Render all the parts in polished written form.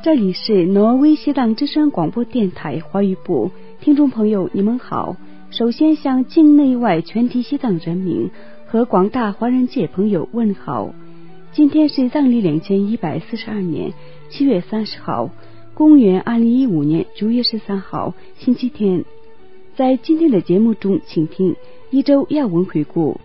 这里是挪威西藏之声广播电台华语部，听众朋友你们好。首先向境内外全体西藏人民和广大华人界朋友问好。今天是藏历2142年7月30号，公元2015年9月13号，星期天。在今天的节目中，请听一周要闻回顾。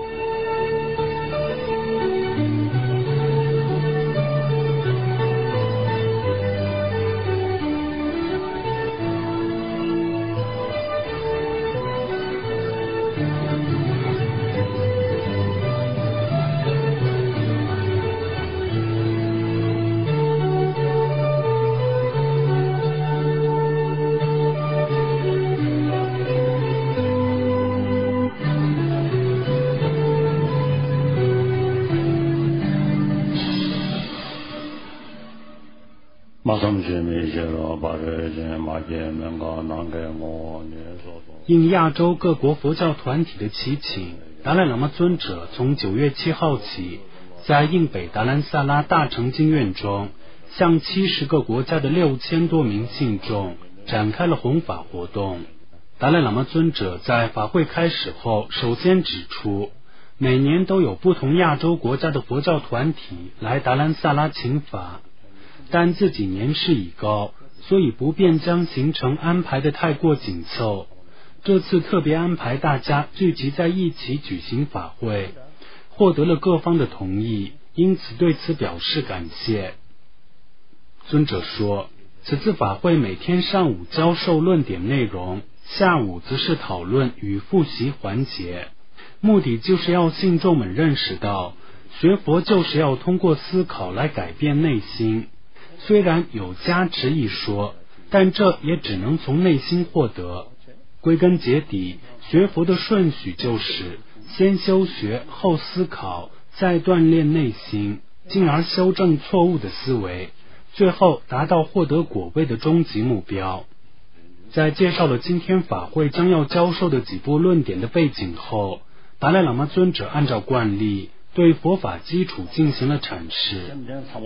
应亚洲各国佛教团体的祈请，达赖喇嘛尊者从9月7号起，在印北达兰萨拉大成经院中，向70个国家的6000多名信众展开了弘法活动。达赖喇嘛尊者在法会开始后，首先指出，每年都有不同亚洲国家的佛教团体来达兰萨拉请法，但自己年事已高，所以不便将行程安排得太过紧凑。这次特别安排大家聚集在一起举行法会，获得了各方的同意，因此对此表示感谢。尊者说，此次法会每天上午教授论点内容，下午则是讨论与复习环节，目的就是要信众们认识到，学佛就是要通过思考来改变内心。虽然有加持一说，但这也只能从内心获得。归根结底，学佛的顺序就是先修学，后思考，再锻炼内心，进而修正错误的思维，最后达到获得果位的终极目标。在介绍了今天法会将要教授的几部论点的背景后，达赖喇嘛尊者按照惯例对佛法基础进行了阐释。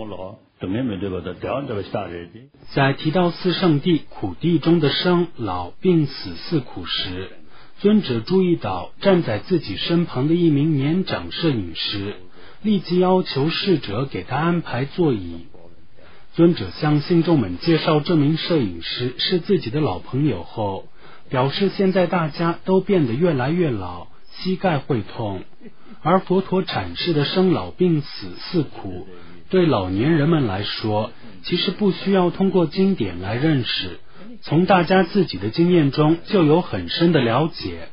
在提到四圣谛苦谛中的生老病死四苦时，尊者注意到站在自己身旁的一名年长摄影师，立即要求侍者给他安排座椅。尊者向信众们介绍这名摄影师是自己的老朋友后，表示现在大家都变得越来越老，膝盖会痛，而佛陀阐释的生老病死四苦对老年人们来说，其实不需要通过经典来认识，从大家自己的经验中就有很深的了解。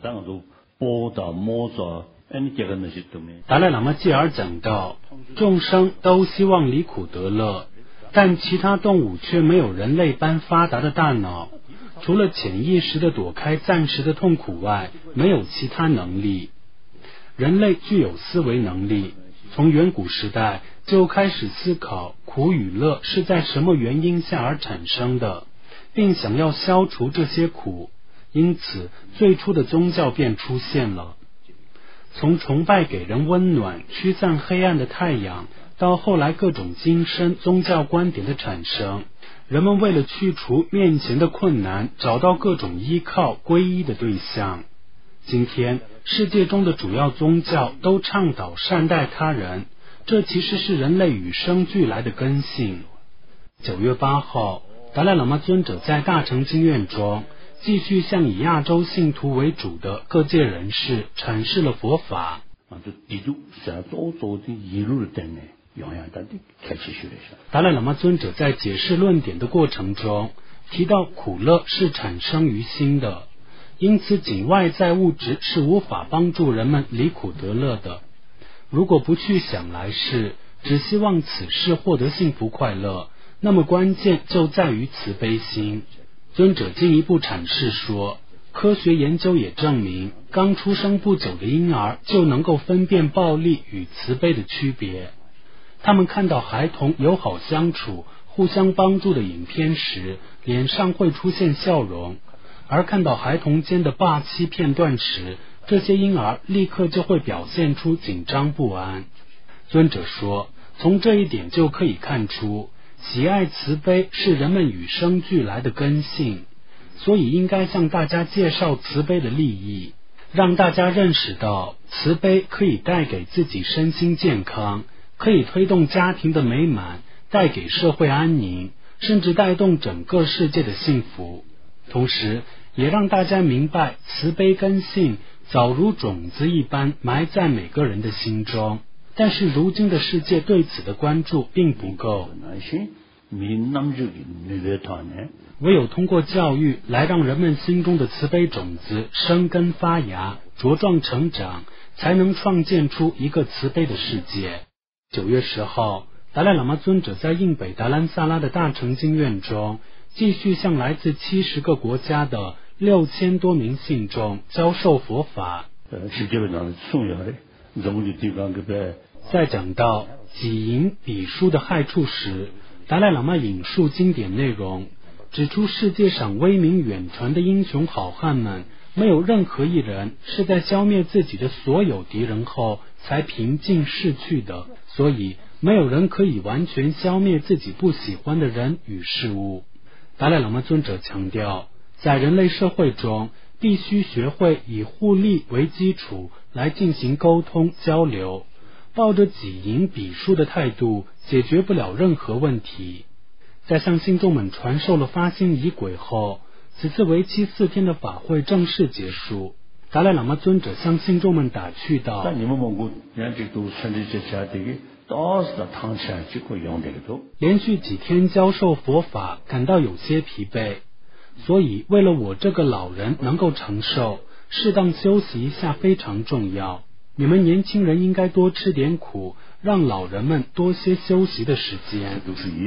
达赖喇嘛继而讲到，众生都希望离苦得乐，但其他动物却没有人类般发达的大脑，除了潜意识的躲开暂时的痛苦外，没有其他能力。人类具有思维能力，从远古时代就开始思考苦与乐是在什么原因下而产生的，并想要消除这些苦，因此最初的宗教便出现了。从崇拜给人温暖、驱散黑暗的太阳，到后来各种精深宗教观点的产生，人们为了去除面前的困难，找到各种依靠皈依的对象。今天世界中的主要宗教都倡导善待他人，这其实是人类与生俱来的根性。9月8号，达赖喇嘛尊者在大成经院中继续向以亚洲信徒为主的各界人士阐释了佛法。达赖喇嘛尊者在解释论点的过程中提到，苦乐是产生于心的，因此仅外在物质是无法帮助人们离苦得乐的。如果不去想来世，只希望此世获得幸福快乐，那么关键就在于慈悲心。尊者进一步阐释说，科学研究也证明，刚出生不久的婴儿就能够分辨暴力与慈悲的区别。他们看到孩童友好相处、互相帮助的影片时，脸上会出现笑容，而看到孩童间的霸气片段时，这些婴儿立刻就会表现出紧张不安。尊者说，从这一点就可以看出， 喜爱慈悲是人们与生俱来的根性，所以应该向大家介绍慈悲的利益，让大家认识到慈悲可以带给自己身心健康，可以推动家庭的美满，带给社会安宁，甚至带动整个世界的幸福。同时也让大家明白慈悲根性早如种子一般埋在每个人的心中，但是如今的世界对此的关注并不够，唯有通过教育来让人们心中的慈悲种子生根发芽，茁壮成长，才能创建出一个慈悲的世界。9月10号，达赖喇嘛尊者在印北达兰萨拉的大乘经院中继续向来自70个国家的6000多名信众教授佛法。在讲到己淫比书的害处时，达赖喇嘛引述经典内容，指出世界上威名远传的英雄好汉们，没有任何一人是在消灭自己的所有敌人后才平静逝去的，所以没有人可以完全消灭自己不喜欢的人与事物。达赖喇嘛尊者强调，在人类社会中必须学会以互利为基础来进行沟通交流，抱着己淫比书的态度解决不了任何问题。在向信众们传授了发心仪轨后，此次为期4天的法会正式结束。达赖喇嘛尊者向信众们打趣道，连续几天教授佛法感到有些疲惫，所以为了我这个老人能够承受，适当休息一下非常重要。你们年轻人应该多吃点苦，让老人们多些休息的时间。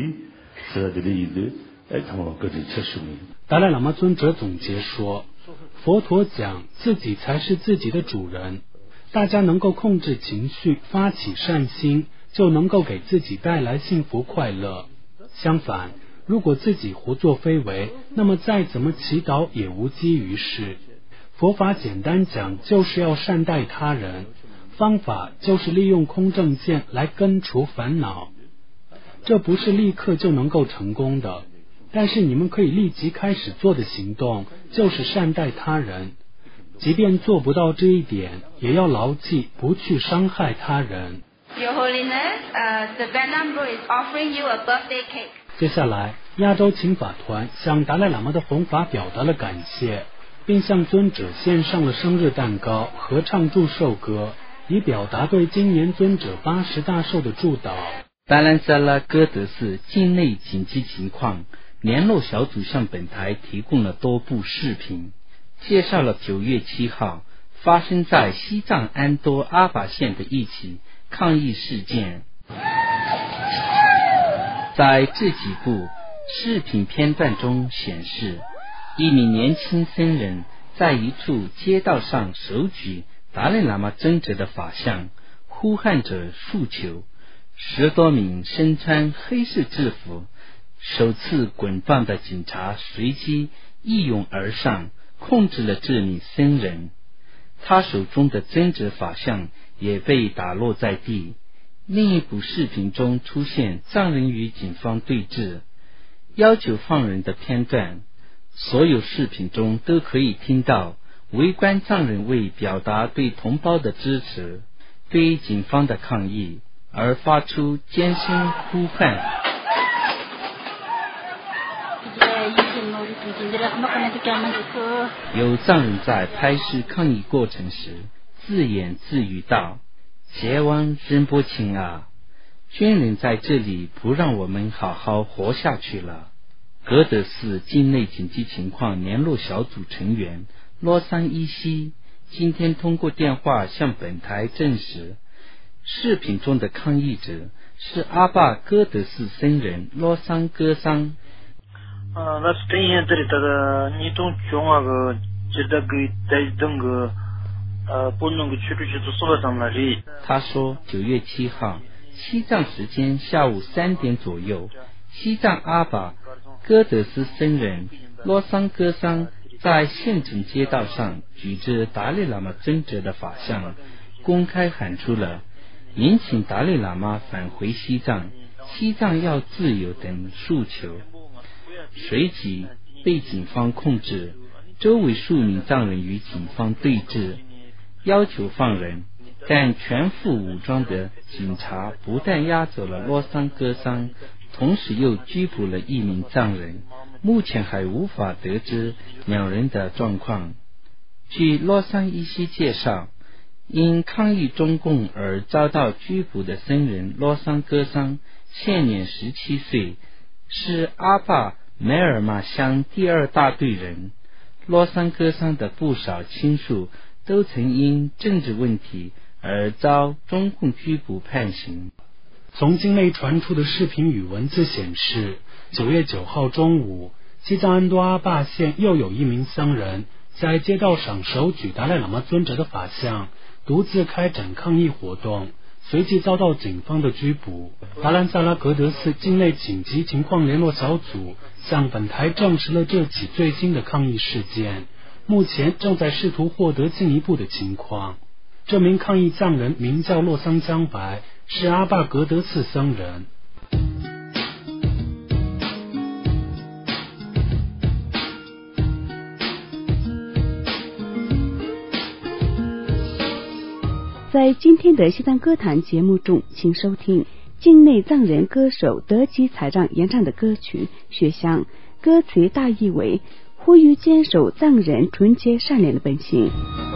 达赖喇嘛尊者总结说，佛陀讲自己才是自己的主人，大家能够控制情绪，发起善心，就能够给自己带来幸福快乐。相反，如果自己胡作非为，那么再怎么祈祷也无济于事。佛法简单讲就是要善待他人，方法就是利用空正见来根除烦恼。这不是立刻就能够成功的，但是你们可以立即开始做的行动就是善待他人，即便做不到这一点，也要牢记不去伤害他人。 Your Holiness, the Vietnam Bro is offering you a birthday cake. 接下来，亚洲请法团向达赖喇嘛的弘法表达了感谢，并向尊者献上了生日蛋糕，合唱祝寿歌，以表达对今年尊者80大寿的祝祷。 达兰萨拉哥德寺境内紧急情况联络小组向本台提供了多部视频，介绍了9月7号发生在西藏安多阿坝县的一起抗议事件。在这几部视频片段中显示，一名年轻僧人在一处街道上手举达赖喇嘛尊者的法像，呼喊着诉求。10多名身穿黑色制服、手持棍棒的警察随即一拥而上，控制了这名僧人。他手中的尊者法像也被打落在地。另一部视频中出现藏人与警方对峙、要求放人的片段。所有视频中都可以听到围观藏人为表达对同胞的支持、对警方的抗议而发出尖声呼唤。有藏人在拍摄抗议过程时自言自语道：“杰王仁波钦啊，军人在这里不让我们好好活下去了。”格德寺境内紧急情况联络小组成员罗桑依西今天通过电话向本台证实，视频中的抗议者是阿坝哥德寺僧人罗桑戈桑。他说9月7号西藏时间下午3点左右，西藏阿坝哥德寺僧人罗桑戈桑在县城街道上举着达赖喇嘛尊者的法像，公开喊出了引请达赖喇嘛返回西藏， 西藏要自由等诉求，随即被警方控制，周围数名藏人与警方对峙，要求放人，但全副武装的警察不但押走了洛桑歌桑，同时又拘捕了一名藏人，目前还无法得知两人的状况。据洛桑依稀介绍，因抗议中共而遭到拘捕的僧人洛桑歌桑现年17岁，是阿坝梅尔玛乡第2大队人。洛桑歌桑的不少亲属都曾因政治问题而遭中共拘捕判刑。 从境内传出的视频与文字显示，9月9号中午，西藏安多阿坝县又有一名僧人在街道上手举达赖喇嘛尊者的法像，独自开展抗议活动，随即遭到警方的拘捕。达兰萨拉格德寺境内紧急情况联络小组向本台证实了这起最新的抗议事件，目前正在试图获得进一步的情况。这名抗议藏人名叫洛桑江白，是阿坝格德寺僧人。 在今天的西藏歌坛节目中，请收听境内藏人歌手德吉彩让演唱的歌曲《雪乡》，歌词大意为呼吁坚守藏人纯洁善良的本性。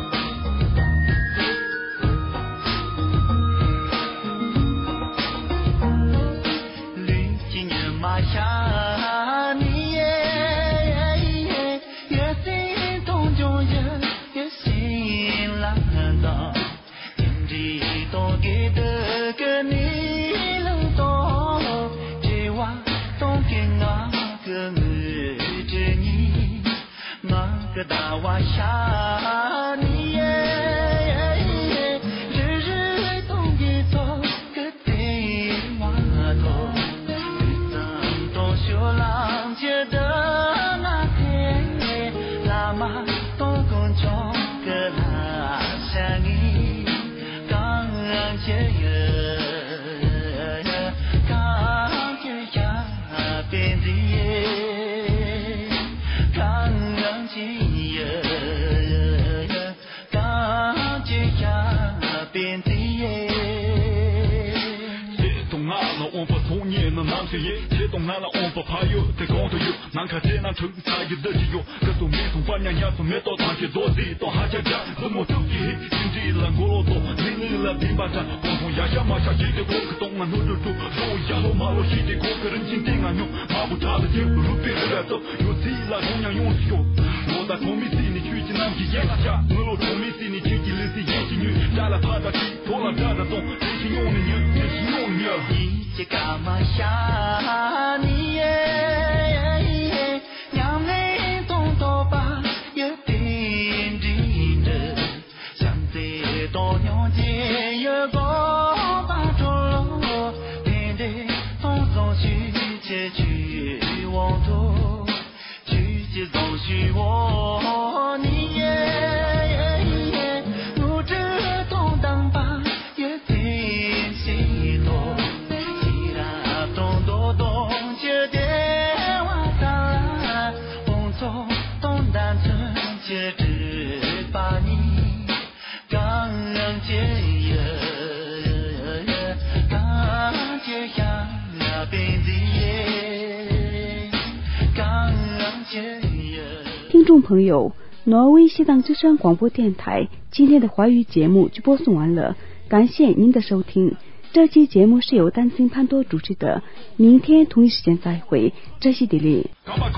听众朋友，挪威西藏之声广播电台今天的华语节目就播送完了，感谢您的收听。这期节目是由丹心潘多主持的，明天同一时间再会，这是迪丽。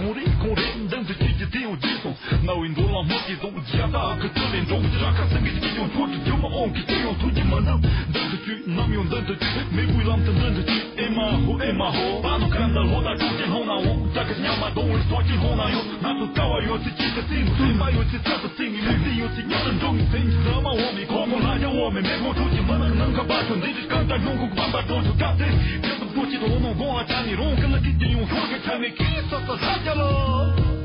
中国版本都是干的，这种过去的我弄光啊，家里弄跟了给电用，我给产品给啥啥啥家了。